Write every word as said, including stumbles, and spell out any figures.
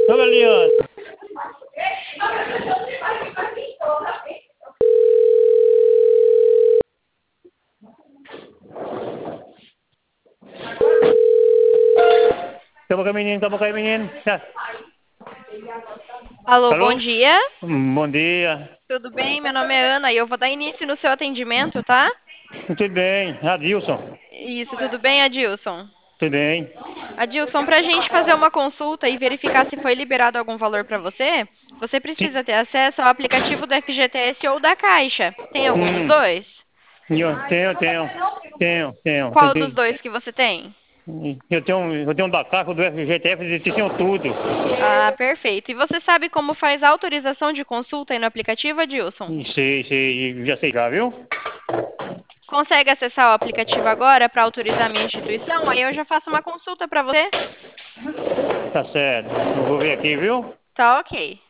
Ô, Galeano. Tamo com o menino, tamo com o menino. Tá. Alô, bom Alô? dia. Hum, Bom dia. Tudo bem? Meu nome é Ana e eu vou dar início no seu atendimento, tá? Tudo bem. Adilson. Isso, tudo bem, Adilson? Tudo bem. Adilson, para a gente fazer uma consulta e verificar se foi liberado algum valor para você, você Sim. precisa ter acesso ao aplicativo do F G T S ou da Caixa. Tem algum dos Hum. dois? Eu tenho, tenho. Tenho, tenho. Qual dos tenho. dois que você tem? Eu tenho, eu tenho um da Caixa, do F G T F, eles tinham tudo. Ah, perfeito. E você sabe como faz a autorização de consulta aí no aplicativo, Adilson? Sei, sei, já sei já, viu? Consegue acessar o aplicativo agora para autorizar a minha instituição? Aí eu já faço uma consulta para você. Tá certo. Eu vou ver aqui, viu? Tá ok.